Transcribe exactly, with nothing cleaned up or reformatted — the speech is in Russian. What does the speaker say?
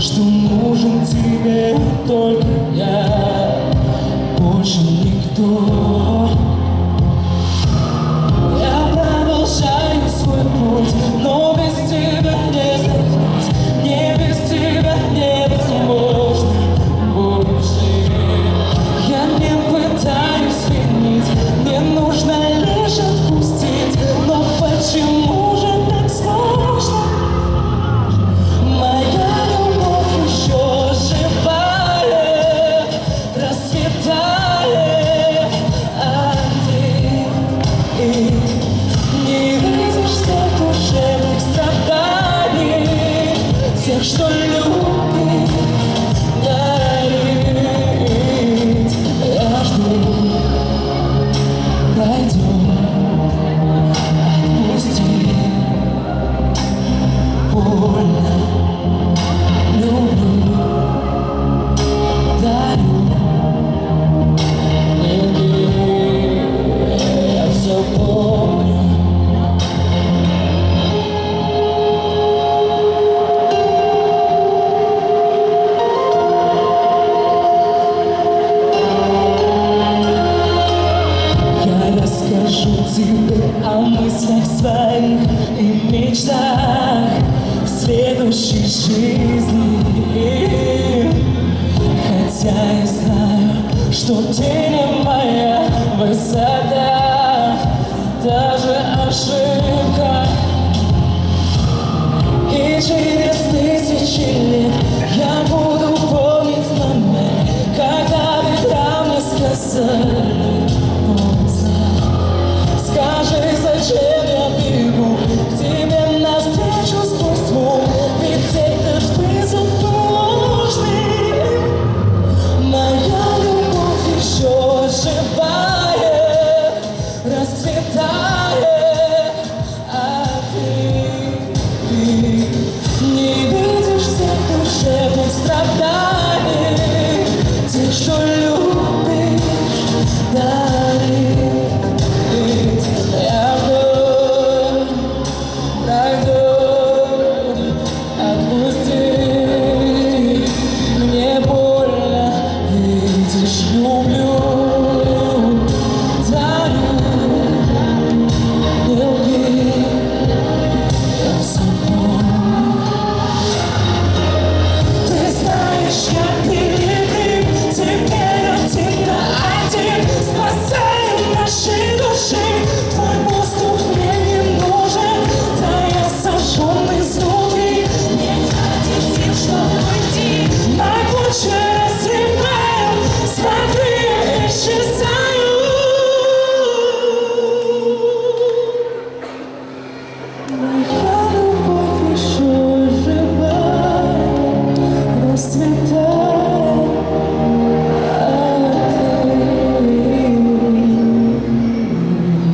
что нужен тебе только я, больше никто. Я продолжаю свой путь, но без тебя не сдохнуть, не без тебя невозможно больше. Я не пытаюсь винить, мне нужно лишь отпустить, но почему же так сложно? Моя любовь еще живая, расцветает, а ты и не видишь тех душевных страданий, тех, что любит дарить. Я жду, пройдем, отпусти, больно, люблю, дарю, иди, я все помню. Я расскажу тебе о мыслях своих и мечтах в следующей жизни. Хотя я знаю, что ты не моя высота.